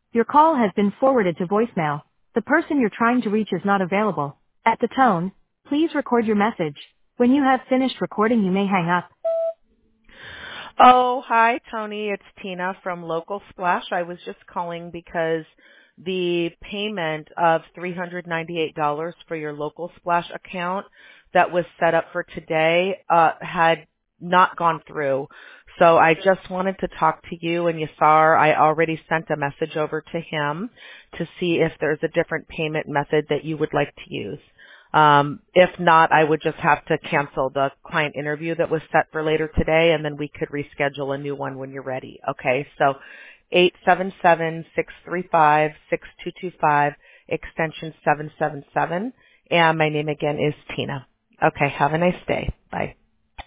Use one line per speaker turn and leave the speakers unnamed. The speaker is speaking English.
Your call has been forwarded to voicemail. The person you're trying to reach is not available. At the tone, please record your message. When you have finished recording, you may hang up.
Oh, hi, Tony. It's Tina from Local Splash. I was just calling because the payment of $398 for your Local Splash account that was set up for today had not gone through. So I just wanted to talk to you and Yasar. I already sent a message over to him to see if there's a different payment method that you would like to use. If not, I would just have to cancel the client interview that was set for later today, and then we could reschedule a new one when you're ready. Okay, so 877-635-6225, extension 777, and my name again is Tina. Okay, have a nice day. Bye.